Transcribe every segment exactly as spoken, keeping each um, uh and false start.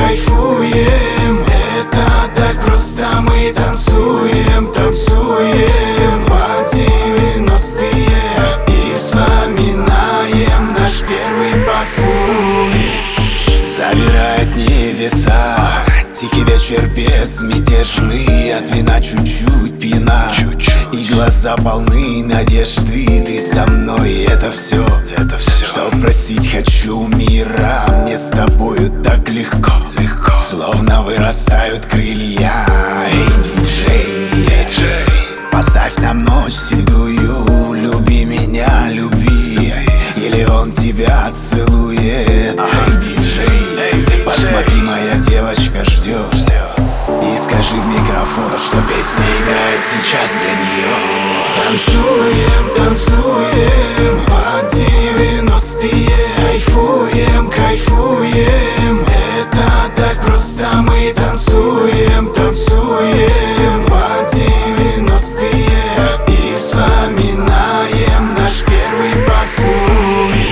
кайфуем. Это так просто, мы танцуем, танцуем под девяностые и вспоминаем наш первый поцелуй. Забирает небеса тихий вечер безмятежный, от вина чуть-чуть пьяна, и глаза полны надежды. Ты со мной, это все, это все. Что просить хочу мира, мне с тобою так легко, легко. Словно вырастают крылья. Эй, диджей, диджей, поставь нам ночь седую, люби меня, люби, или он тебя целует. Эй, диджей, посмотри, моя девочка ждет, и скажи в микрофон, что песня играет сейчас для нее. Танцуем, танцуем под девяностые, кайфуем, кайфуем. Это так просто, мы танцуем, танцуем под девяностые и вспоминаем наш первый поцелуй.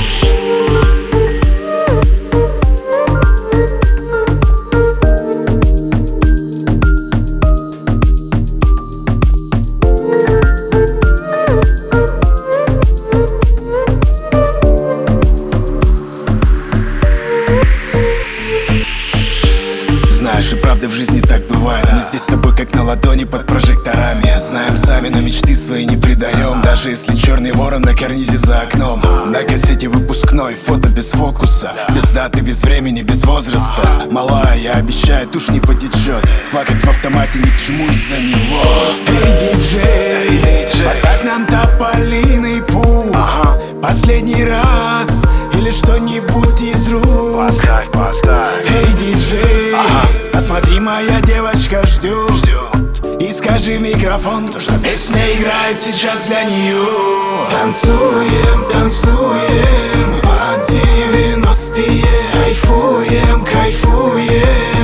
Знаешь, и правда в жизни так бывает. Мы здесь с тобой как на ладони под прожекторами. Знаем сами, но мечты свои не предаем. Даже если черный ворон на карнизе за окном. На кассете выпускной, фото без фокуса, без даты, без времени, без возраста. Малая, я обещаю, тушь не потечет. Плакать в автомате ни к чему из-за него. Эй, диджей, поставь нам тополиный пух, последний раз, или что-нибудь из рук. Поставь, поставь. Эй, диджей, ага. Посмотри, моя девочка ждет, ждет. И скажи в микрофон, то, что песня играет сейчас для нее. Танцуем, танцуем под девяностые, кайфуем, кайфуем.